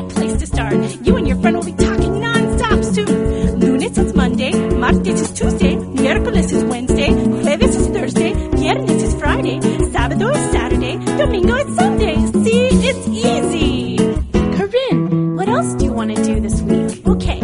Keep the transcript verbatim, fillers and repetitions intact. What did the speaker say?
great place to start. You and your friend will be talking non-stop soon. Lunes is Monday, martes is Tuesday, miércoles is Wednesday, jueves is Thursday, viernes is Friday, sábado is Saturday, domingo is Sunday. See, it's easy. Corinne, what else do you want to do this week? Okay,